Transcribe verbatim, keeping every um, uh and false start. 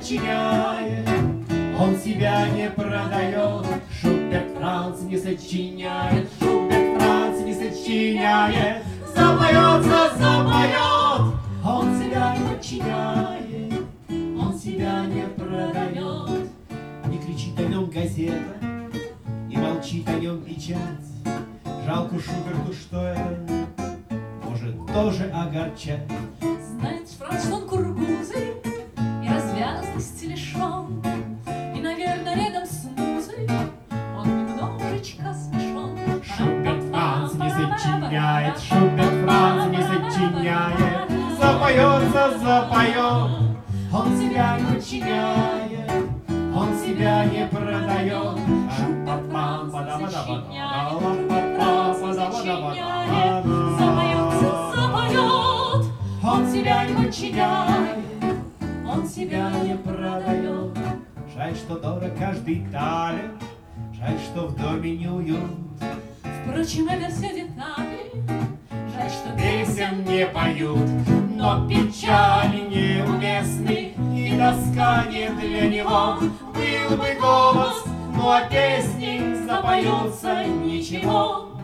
подчиняет, он себя не продает. Шуберт Франц не сочиняет, Шуберт Франц не сочиняет. Запоется, запоет, он себя не подчиняет, он себя не продает. Не кричит о нем газета, не молчит о нем печать. Жалко Шуберту, что это может тоже огорчать. Знает Франц, что он кургузый и развязности лишен, и, наверное, рядом с музой он немножечко смешон. Шуберт Франц не сочиняет, Шуберт Франц не сочиняет. Запоется, запоет, он себя не подчиняет, он себя не продает. Шуберт Франц не сочиняет, Шуберт Франц не сочиняет. Запоется, запоет, он себя не подчиняет, он себя не продает. Жаль, что дорог каждый талент, жаль, что в доме не уют. Впрочем, это все детали. Жаль, что Песен не поют, но печали неуместны, и тоска не для него. Был бы голос, но о песне запоется ничего.